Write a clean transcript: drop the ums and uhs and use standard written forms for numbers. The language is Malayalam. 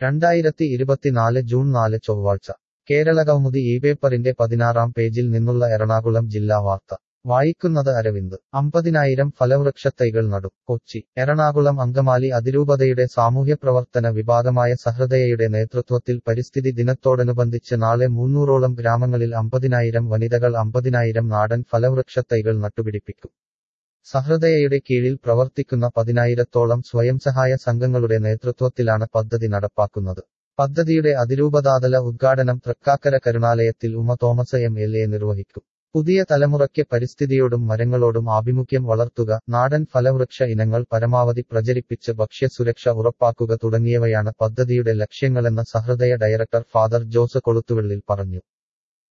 2024 ജൂൺ 4 ചൊവ്വാഴ്ച കേരളകൗമുദി ഈ പേപ്പറിന്റെ 16-ാം പേജിൽ നിന്നുള്ള എറണാകുളം ജില്ലാ വാർത്ത വായിക്കുന്നത് അരവിന്ദ് 50,000 ഫലവൃക്ഷത്തൈകൾ നടും കൊച്ചി എറണാകുളം അങ്കമാലി അതിരൂപതയുടെ സാമൂഹ്യപ്രവർത്തന വിഭാഗമായ സഹൃദയയുടെ നേതൃത്വത്തിൽ പരിസ്ഥിതി ദിനത്തോടനുബന്ധിച്ച് നാളെ 300ഓളം ഗ്രാമങ്ങളിൽ 50,000 വനിതകൾ 50,000 നാടൻ ഫലവൃക്ഷത്തൈകൾ നട്ടുപിടിപ്പിക്കും സഹൃദയയുടെ കീഴിൽ പ്രവർത്തിക്കുന്ന 10,000-ഓളം സ്വയംസഹായ സംഘങ്ങളുടെ നേതൃത്വത്തിലാണ് പദ്ധതി നടപ്പാക്കുന്നത് പദ്ധതിയുടെ അതിരൂപതാതല ഉദ്ഘാടനം തൃക്കാക്കര കരുണാലയത്തിൽ ഉമ തോമസ് MLA നിർവഹിക്കും പുതിയ തലമുറയ്ക്ക് പരിസ്ഥിതിയോടും മരങ്ങളോടും ആഭിമുഖ്യം വളർത്തുക നാടൻ ഫലവൃക്ഷ ഇനങ്ങൾ പരമാവധി പ്രചരിപ്പിച്ച് ഭക്ഷ്യസുരക്ഷ ഉറപ്പാക്കുക തുടങ്ങിയവയാണ് പദ്ധതിയുടെ ലക്ഷ്യങ്ങളെന്ന് സഹൃദയ ഡയറക്ടർ ഫാദർ ജോസ് കൊളുത്തുവെള്ളിൽ പറഞ്ഞു